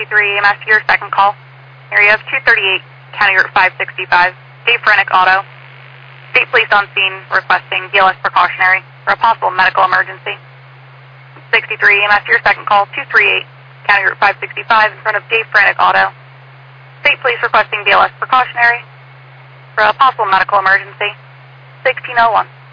EMS to your second call. Area of 238, County Route 565. Dave Frenick Auto. State Police on scene requesting BLS precautionary for a possible medical emergency. 63 EMS to your second call. 238, County Route 565 in front of Dave Frenick Auto. State Police requesting BLS precautionary for a possible medical emergency. 1601.